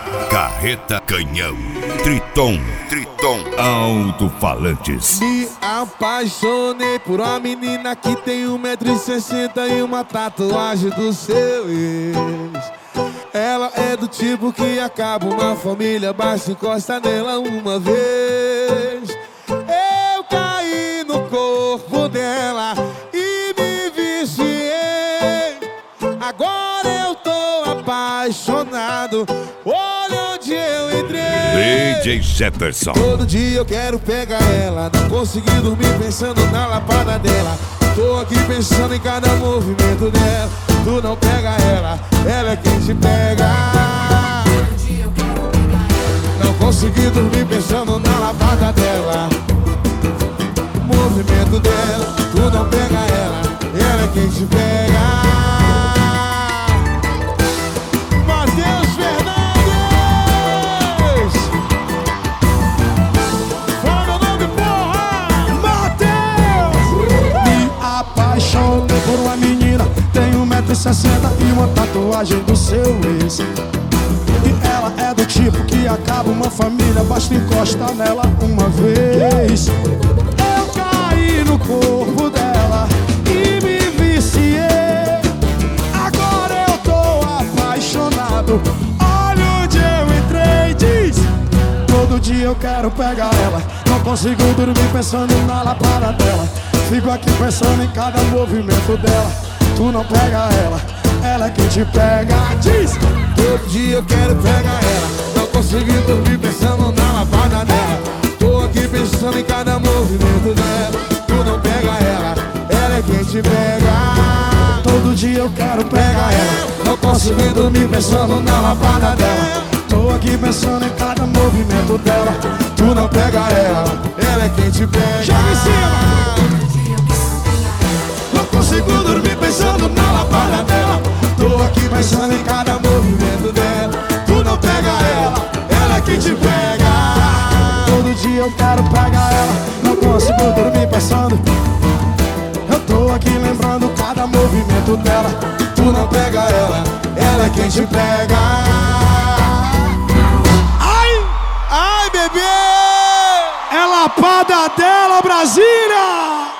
Carreta Canhão, Triton, alto-falantes. Me apaixonei por uma menina que tem 1,60 m e uma tatuagem do seu ex. Ela é do tipo que acaba uma família, basta encosta nela uma vez. Eu caí no corpo dela e me viciei. Agora eu tô apaixonado, olha onde eu entrei. DJ Jefferson. Todo dia eu quero pegar ela, não consegui dormir pensando na lapada dela. Tô aqui pensando em cada movimento dela. Tu não pega ela, ela é quem te pega. Não consegui dormir pensando na lapada dela. Movimento dela, tu não pega ela é quem te pega. Apaixonei por uma menina, tem 1,60 m e uma tatuagem do seu ex. E ela é do tipo que acaba uma família, basta encostar nela uma vez. Eu caí no corpo dela e me viciei. Agora eu tô apaixonado, olha onde eu entrei. Diz: todo dia eu quero pegar ela, não consigo dormir pensando na lapada dela. Fico aqui pensando em cada movimento dela. Tu não pega ela é quem te pega. Diz: todo dia eu quero pegar ela, não consegui dormir pensando na lapada dela. Tô aqui pensando em cada movimento dela. Tu não pega ela é quem te pega. todo dia eu quero pegar ela, não consegui dormir pensando na lapada dela. tô aqui pensando em cada movimento dela. Tu não pega ela é quem te pega. Joga em cima! Não consigo dormir pensando na lapada dela. Tô aqui pensando em cada movimento dela. Tu não pega ela é quem te pega. Todo dia eu quero pegar ela, não consigo dormir pensando. Eu tô aqui lembrando cada movimento dela. Tu não pega ela é quem te pega. Ai, bebê! É lapada dela, Brasília!